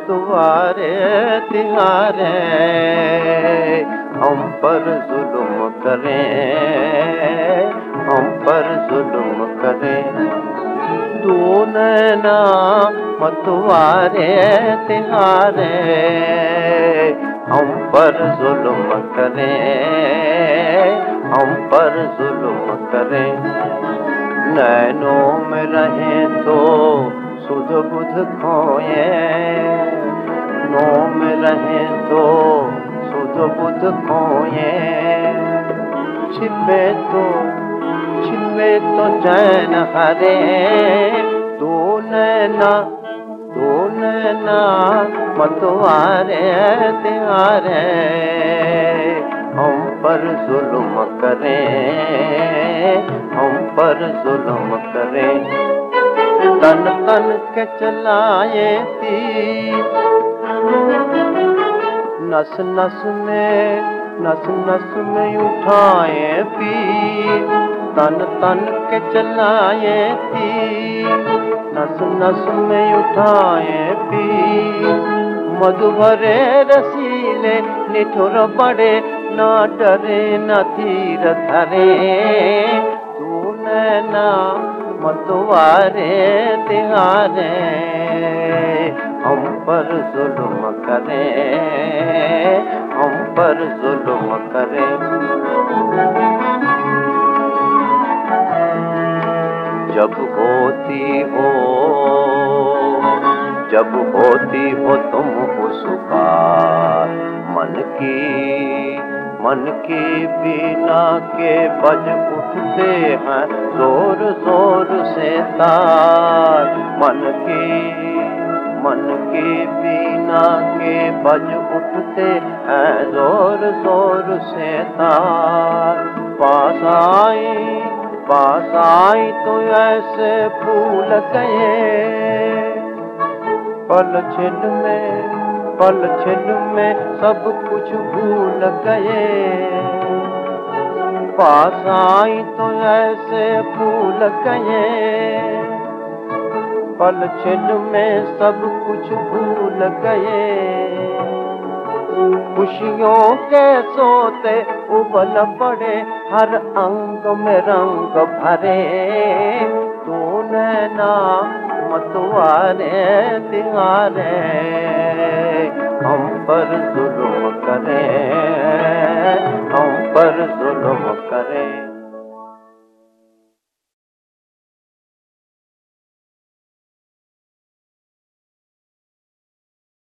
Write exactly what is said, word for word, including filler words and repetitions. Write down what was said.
मतवारे तिहारे हम पर जुल्म करें, हम पर जुल्म करें। तू नैना मतवारे तिहारे हम पर जुल्म करें, हम पर जुल्म करें। नैनों में रहें तो सुध बुध खोए, नौ में रहें तो सुध बुध खोए। छिपे तो छिपे तो चैन हरे, तू नैना तू नैना मतवारे तिहारे हम पर जुल्म करें, हम पर जुल्म करें। तन तन के चलाए तीर, नस नस में नस नस में उठाए पीर। तन तन के चलाए तीर, नस नस में उठाए पीर। मधु भरे रसीले निठुर बड़े, ना डरे न धीर धरे। तू नैना मतवारे तिहारे हम पर जुल्म करें, हम पर जुल्म करें। जब होती हो जब होती हो तुम पुकार, मन की मन की बीना के बज उठते हैं जोर जोर से तार। मन की मन की बीना के बज उठते हैं जोर जोर से तार। पास आई पास आई तो ऐसे भूल गए, पल छिन में पल छिन में सब कुछ भूल गए। पास आई तो ऐसे भूल गए, पल छिन में सब कुछ भूल गए। खुशियों के सोते उबल पड़े, हर अंग में रंग भरे। तू नैना मतवारे तिहारे हम पर जुल्म करें, हम पर जुल्म